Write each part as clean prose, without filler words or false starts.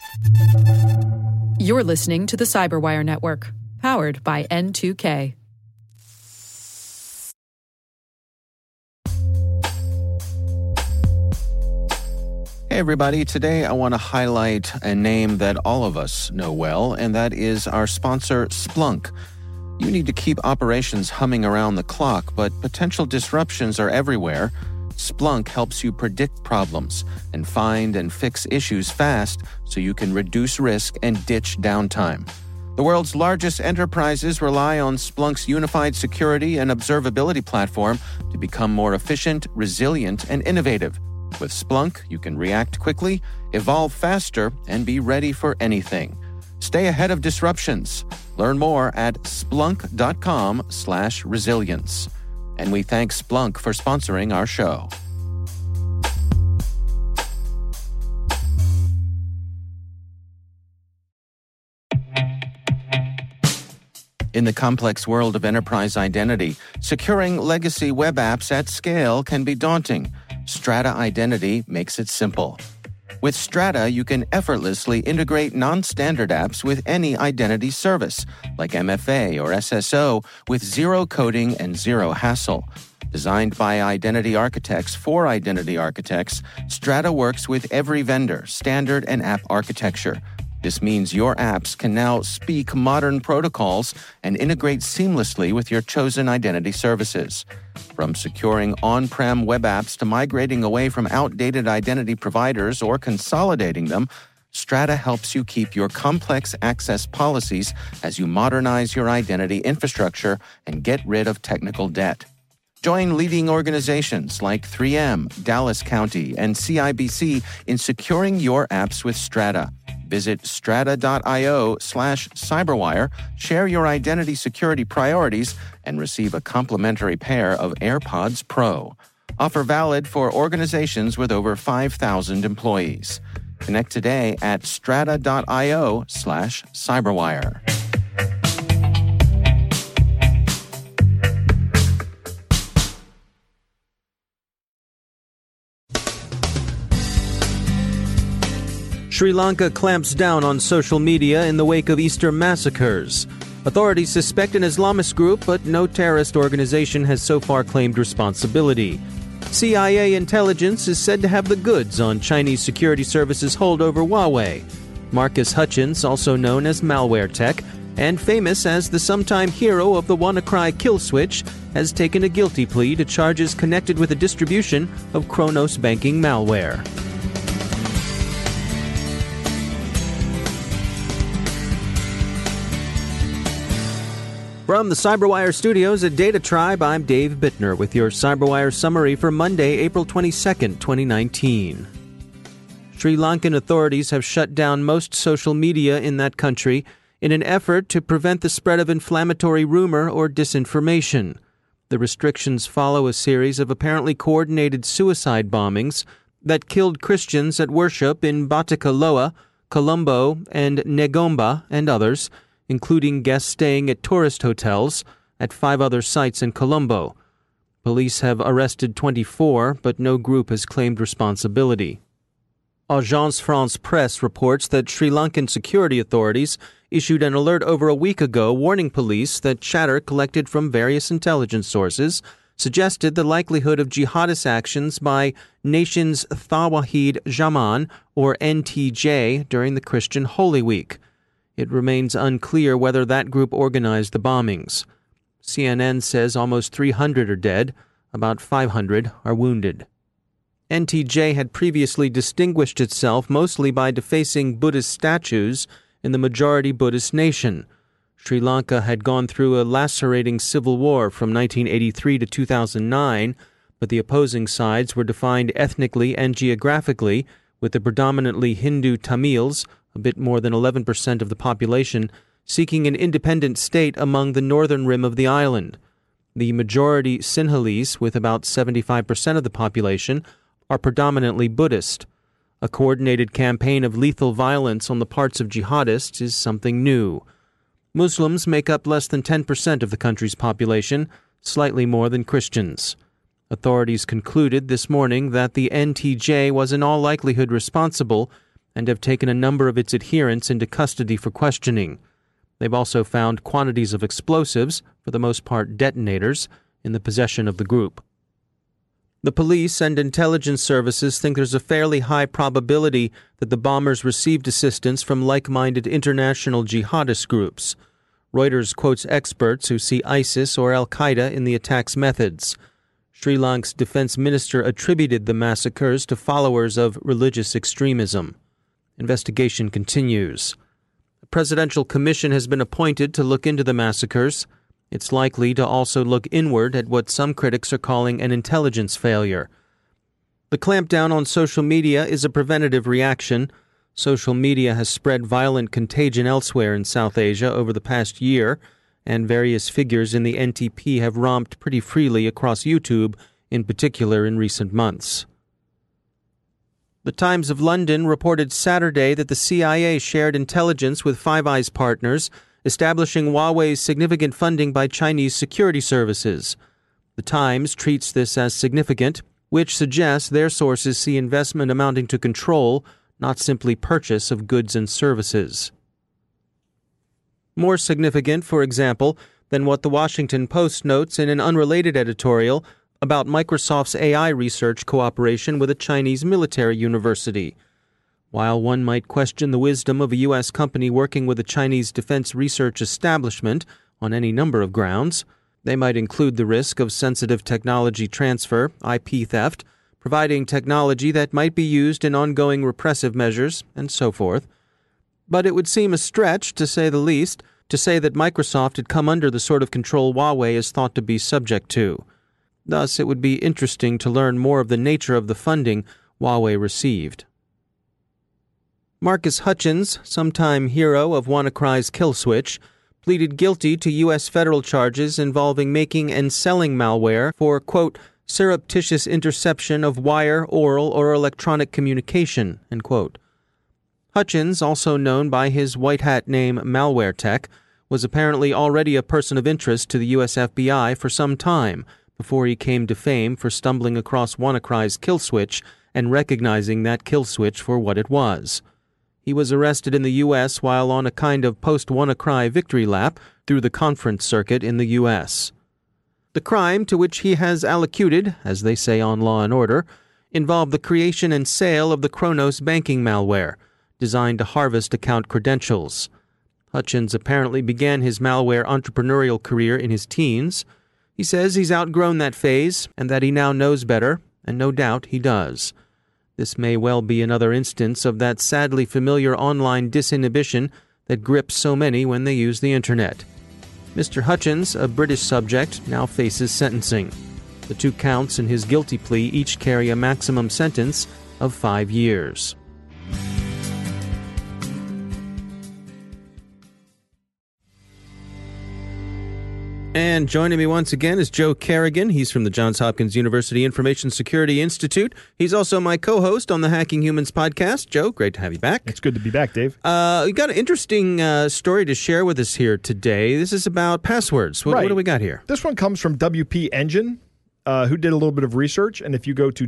You're listening to the Cyberwire Network, powered by N2K. Hey everybody, today I want to highlight a name that all of us know well, and that is our sponsor, Splunk. You need to keep operations humming around the clock, but potential disruptions are everywhere. Splunk helps you predict problems and find and fix issues fast so you can reduce risk and ditch downtime. The world's largest enterprises rely on Splunk's unified security and observability platform to become more efficient, resilient, and innovative. With Splunk, you can react quickly, evolve faster, and be ready for anything. Stay ahead of disruptions. Learn more at splunk.com/resilience. And we thank Splunk for sponsoring our show. In the complex world of enterprise identity, securing legacy web apps at scale can be daunting. Strata Identity makes it simple. With Strata, you can effortlessly integrate non-standard apps with any identity service, like MFA or SSO, with zero coding and zero hassle. Designed by identity architects for identity architects, Strata works with every vendor, standard, and app architecture. This means your apps can now speak modern protocols and integrate seamlessly with your chosen identity services. From securing on-prem web apps to migrating away from outdated identity providers or consolidating them, Strata helps you keep your complex access policies as you modernize your identity infrastructure and get rid of technical debt. Join leading organizations like 3M, Dallas County, and CIBC in securing your apps with Strata. Visit strata.io/cyberwire, share your identity security priorities, and receive a complimentary pair of AirPods Pro. Offer valid for organizations with over 5,000 employees. Connect today at strata.io/cyberwire. Sri Lanka clamps down on social media in the wake of Easter massacres. Authorities suspect an Islamist group, but no terrorist organization has so far claimed responsibility. CIA intelligence is said to have the goods on Chinese security services hold over Huawei. Marcus Hutchins, also known as Malware Tech, and famous as the sometime hero of the WannaCry kill switch, has taken a guilty plea to charges connected with the distribution of Kronos banking malware. From the Cyberwire studios at Data Tribe, I'm Dave Bittner with your Cyberwire summary for Monday, April 22nd, 2019. Sri Lankan authorities have shut down most social media in that country in an effort to prevent the spread of inflammatory rumor or disinformation. The restrictions follow a series of apparently coordinated suicide bombings that killed Christians at worship in Batticaloa, Colombo, and Negomba, and others, including guests staying at tourist hotels at 5 other sites in Colombo. Police have arrested 24, but no group has claimed responsibility. Agence France-Presse reports that Sri Lankan security authorities issued an alert over a week ago warning police that chatter collected from various intelligence sources suggested the likelihood of jihadist actions by Nations Tawhid Jaman, or NTJ, during the Christian Holy Week. It remains unclear whether that group organized the bombings. CNN says almost 300 are dead, about 500 are wounded. NTJ had previously distinguished itself mostly by defacing Buddhist statues in the majority Buddhist nation. Sri Lanka had gone through a lacerating civil war from 1983 to 2009, but the opposing sides were defined ethnically and geographically, with the predominantly Hindu Tamils, a bit more than 11% of the population, seeking an independent state among the northern rim of the island. The majority Sinhalese, with about 75% of the population, are predominantly Buddhist. A coordinated campaign of lethal violence on the parts of jihadists is something new. Muslims make up less than 10% of the country's population, slightly more than Christians. Authorities concluded this morning that the NTJ was in all likelihood responsible, and have taken a number of its adherents into custody for questioning. They've also found quantities of explosives, for the most part detonators, in the possession of the group. The police and intelligence services think there's a fairly high probability that the bombers received assistance from like-minded international jihadist groups. Reuters quotes experts who see ISIS or al-Qaeda in the attack's methods. Sri Lanka's defense minister attributed the massacres to followers of religious extremism. Investigation continues. A presidential commission has been appointed to look into the massacres. It's likely to also look inward at what some critics are calling an intelligence failure. The clampdown on social media is a preventative reaction. Social media has spread violent contagion elsewhere in South Asia over the past year, and various figures in the NTP have romped pretty freely across YouTube, in particular in recent months. The Times of London reported Saturday that the CIA shared intelligence with Five Eyes partners, establishing Huawei's significant funding by Chinese security services. The Times treats this as significant, which suggests their sources see investment amounting to control, not simply purchase of goods and services. More significant, for example, than what the Washington Post notes in an unrelated editorial about Microsoft's AI research cooperation with a Chinese military university. While one might question the wisdom of a U.S. company working with a Chinese defense research establishment on any number of grounds, they might include the risk of sensitive technology transfer, IP theft, providing technology that might be used in ongoing repressive measures, and so forth. But it would seem a stretch, to say the least, to say that Microsoft had come under the sort of control Huawei is thought to be subject to. Thus, it would be interesting to learn more of the nature of the funding Huawei received. Marcus Hutchins, sometime hero of WannaCry's kill switch, pleaded guilty to U.S. federal charges involving making and selling malware for, quote, surreptitious interception of wire, oral, or electronic communication, end quote. Hutchins, also known by his white hat name MalwareTech, was apparently already a person of interest to the U.S. FBI for some time before he came to fame for stumbling across WannaCry's kill switch and recognizing that kill switch for what it was. He was arrested in the U.S. while on a kind of post-WannaCry victory lap through the conference circuit in the U.S. The crime to which he has allocuted, as they say on Law & Order, involved the creation and sale of the Kronos banking malware, designed to harvest account credentials. Hutchins apparently began his malware entrepreneurial career in his teens. He says he's outgrown that phase and that he now knows better, and no doubt he does. This may well be another instance of that sadly familiar online disinhibition that grips so many when they use the internet. Mr. Hutchins, a British subject, now faces sentencing. The 2 counts in his guilty plea each carry a maximum sentence of 5 years. And joining me once again is Joe Carrigan. He's from the Johns Hopkins University Information Security Institute. He's also my co-host on the Hacking Humans podcast. Joe, great to have you back. It's good to be back, Dave. You got an interesting story to share with us here today. This is about passwords. What do we got here? This one comes from WP Engine, who did a little bit of research. And if you go to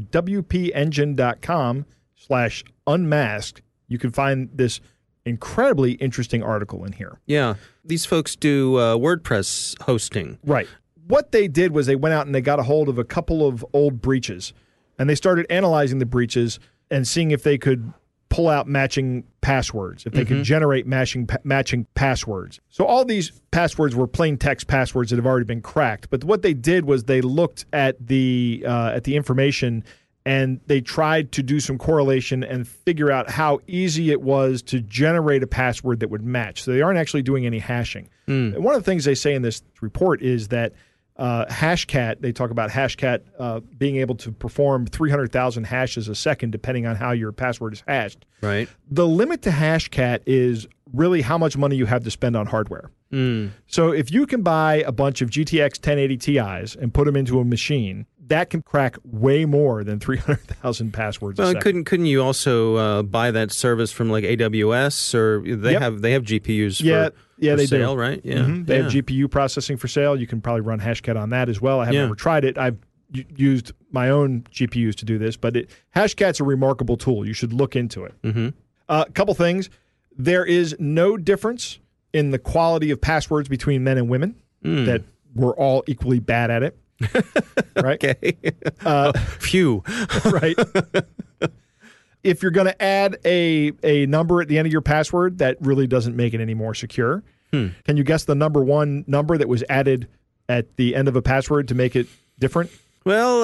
wpengine.com/unmasked, you can find this incredibly interesting article in here. Yeah. These folks do WordPress hosting. Right. What they did was they went out and they got a hold of a couple of old breaches, and they started analyzing the breaches and seeing if they could pull out matching passwords, if they could generate matching passwords. So all these passwords were plain text passwords that have already been cracked. But what they did was they looked at the information and they tried to do some correlation and figure out how easy it was to generate a password that would match. So they aren't actually doing any hashing. And one of the things they say in this report is that Hashcat, they talk about Hashcat being able to perform 300,000 hashes a second depending on how your password is hashed. Right. The limit to Hashcat is really how much money you have to spend on hardware. So if you can buy a bunch of GTX 1080 Ti's and put them into a machine, that can crack way more than 300,000 passwords a second. Couldn't you also buy that service from like AWS, or they have GPUs for they sale, do. Right? Yeah. They have GPU processing for sale. You can probably run Hashcat on that as well. I haven't ever tried it. I've used my own GPUs to do this, but Hashcat's a remarkable tool. You should look into it. A couple things. There is no difference in the quality of passwords between men and women, that we're all equally bad at it. Right? Okay. Phew. Right. If you're going to add a number at the end of your password, that really doesn't make it any more secure. Can you guess the number one number that was added at the end of a password to make it different? Well,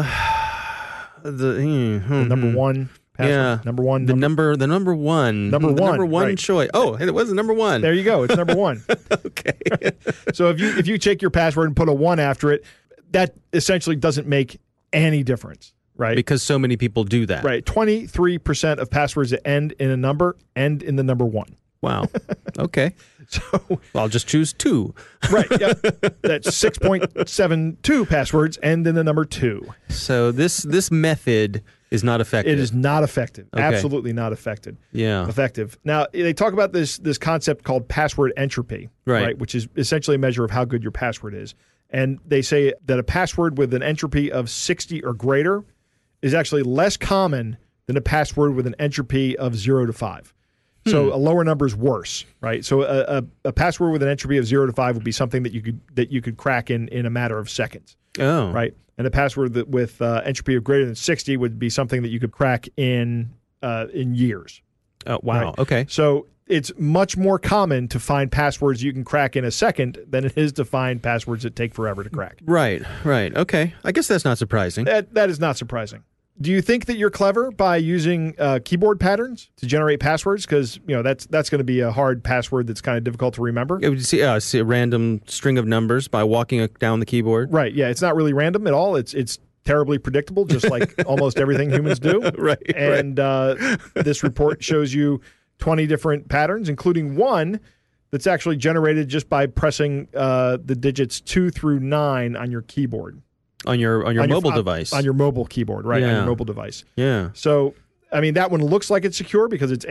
the number one password. Yeah. Number one. The number one. Number one, The number one right. choice. Oh, it was the number one. There you go. It's number one. Okay. So if you check your password and put a 1 after it, that essentially doesn't make any difference, right? Because so many people do that. Right. 23% of passwords that end in a number end in the number 1. Wow. Okay. So I'll just choose 2. right. Yep. That's 6.72 passwords end in the number 2. So this method is not effective. It is not effective. Okay. Absolutely not effective. Yeah. Effective. Now, they talk about this concept called password entropy, Right. Which is essentially a measure of how good your password is. And they say that a password with an entropy of 60 or greater is actually less common than a password with an entropy of 0 to 5. So a lower number is worse, right? So a password with an entropy of 0 to 5 would be something that you could crack in a matter of seconds, Oh. right? And a password that with entropy of greater than 60 would be something that you could crack in years. Oh, wow. Right. Okay. So it's much more common to find passwords you can crack in a second than it is to find passwords that take forever to crack. Right. Okay. I guess that's not surprising. That is not surprising. Do you think that you're clever by using keyboard patterns to generate passwords? Because that's going to be a hard password that's kind of difficult to remember. It would see a random string of numbers by walking down the keyboard. Right. Yeah. It's not really random at all. It's terribly predictable, just like almost everything humans do. Right. And this report shows you 20 different patterns, including one that's actually generated just by pressing the digits 2 through 9 on your keyboard. On your mobile device. On your mobile keyboard, right? Yeah. On your mobile device. Yeah. So, I mean, that one looks like it's secure because it's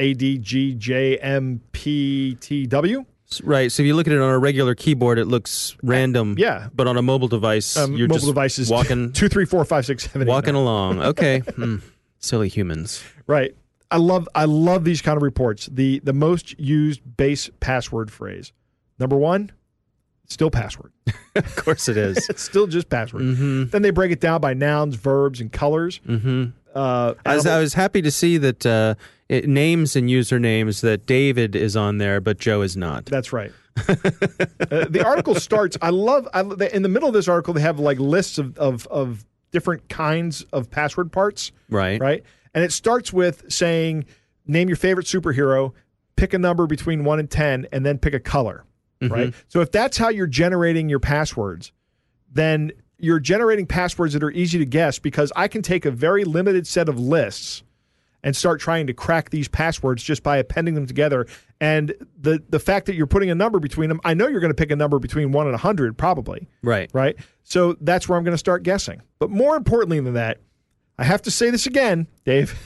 ADGJMPTW. Right. So if you look at it on a regular keyboard, it looks random. Yeah. But on a mobile device, you're mobile just device is walking 2, 3, 4, 5, 6, 7, 8, walking 9. along. Okay. Silly humans. Right. I love these kind of reports. The most used base password phrase. Number 1, still password. Of course it is. It's still just password. Mm-hmm. Then they break it down by nouns, verbs, and colors. Mm-hmm. I was happy to see that names and usernames that David is on there, but Joe is not. That's right. The article starts. I love in the middle of this article they have like lists of different kinds of password parts. Right. Right. And it starts with saying, name your favorite superhero, pick a number between 1 and 10, and then pick a color. Right. So if that's how you're generating your passwords, then you're generating passwords that are easy to guess because I can take a very limited set of lists and start trying to crack these passwords just by appending them together. And the fact that you're putting a number between them, I know you're going to pick a number between 1 and 100 probably. Right. Right. So that's where I'm going to start guessing. But more importantly than that, I have to say this again, Dave.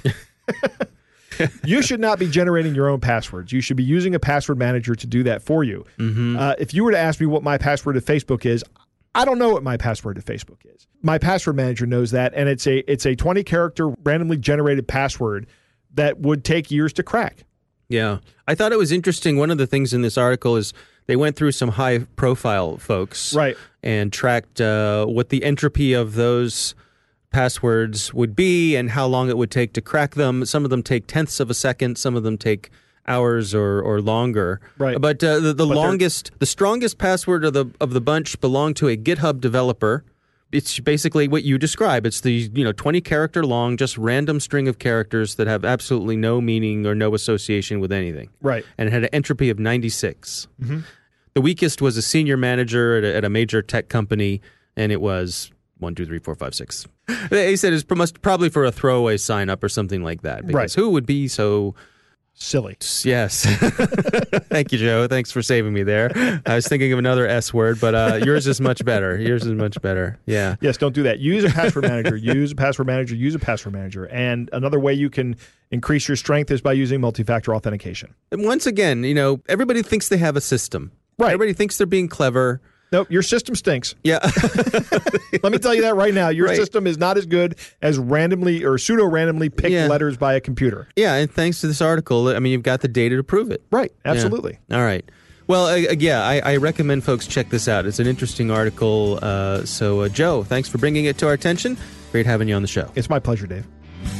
You should not be generating your own passwords. You should be using a password manager to do that for you. If you were to ask me what my password to Facebook is, I don't know what my password to Facebook is. My password manager knows that, and it's a 20-character randomly generated password that would take years to crack. Yeah. I thought it was interesting. One of the things in this article is they went through some high-profile folks. Right. And tracked what the entropy of those passwords would be and how long it would take to crack them. Some of them take tenths of a second. Some of them take hours or longer. Right. But the strongest password of the bunch belonged to a GitHub developer. It's basically what you describe. It's the 20-character long, just random string of characters that have absolutely no meaning or no association with anything. Right. And it had an entropy of 96. The weakest was a senior manager at a major tech company, and it was 1, 2, 3, 4, 5, 6. He said it's probably for a throwaway sign up or something like that. Because Right. Who would be so Silly. Yes. Thank you, Joe. Thanks for saving me there. I was thinking of another S word, but yours is much better. Yours is much better. Yeah. Yes, don't do that. Use a password manager. Use a password manager. Use a password manager. And another way you can increase your strength is by using multi-factor authentication. And once again, everybody thinks they have a system. Right. Everybody thinks they're being clever. Nope, your system stinks. Yeah. Let me tell you that right now. Your Right. system is not as good as randomly or pseudo-randomly picked Yeah. letters by a computer. Yeah, and thanks to this article, I mean, you've got the data to prove it. Right, absolutely. Yeah. All right. Well, I recommend folks check this out. It's an interesting article. So, Joe, thanks for bringing it to our attention. Great having you on the show. It's my pleasure, Dave.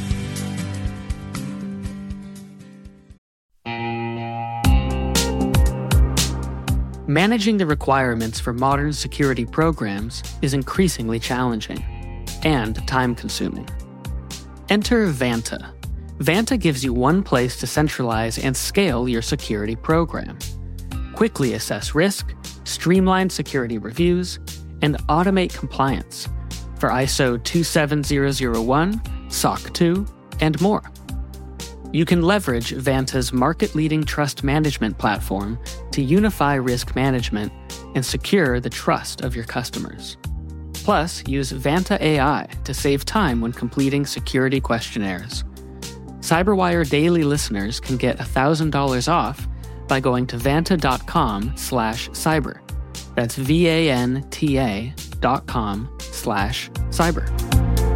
Managing the requirements for modern security programs is increasingly challenging and time-consuming. Enter Vanta. Vanta gives you one place to centralize and scale your security program. Quickly assess risk, streamline security reviews, and automate compliance for ISO 27001, SOC 2, and more. You can leverage Vanta's market-leading trust management platform to unify risk management and secure the trust of your customers. Plus, use Vanta AI to save time when completing security questionnaires. CyberWire Daily listeners can get $1,000 off by going to vanta.com/cyber. That's VANTA.com/cyber.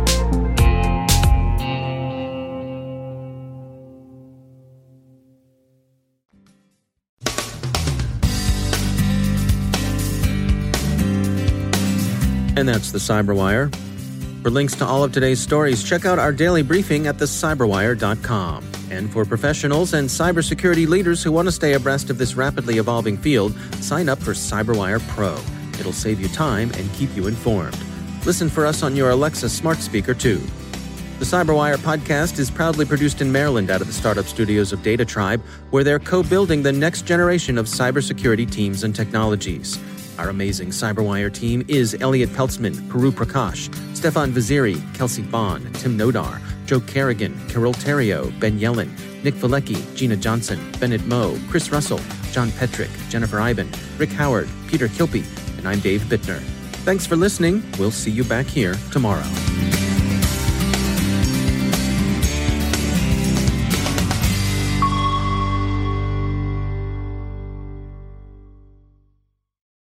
And that's the CyberWire. For links to all of today's stories, check out our daily briefing at thecyberwire.com. And for professionals and cybersecurity leaders who want to stay abreast of this rapidly evolving field, sign up for CyberWire Pro. It'll save you time and keep you informed. Listen for us on your Alexa smart speaker, too. The CyberWire podcast is proudly produced in Maryland out of the startup studios of Data Tribe, where they're co-building the next generation of cybersecurity teams and technologies. Our amazing CyberWire team is Elliot Peltzman, Puru Prakash, Stefan Vaziri, Kelsey Bond, Tim Nodar, Joe Kerrigan, Carol Terrio, Ben Yellen, Nick Valecki, Gina Johnson, Bennett Moe, Chris Russell, John Petrick, Jennifer Iben, Rick Howard, Peter Kilpie, and I'm Dave Bittner. Thanks for listening. We'll see you back here tomorrow.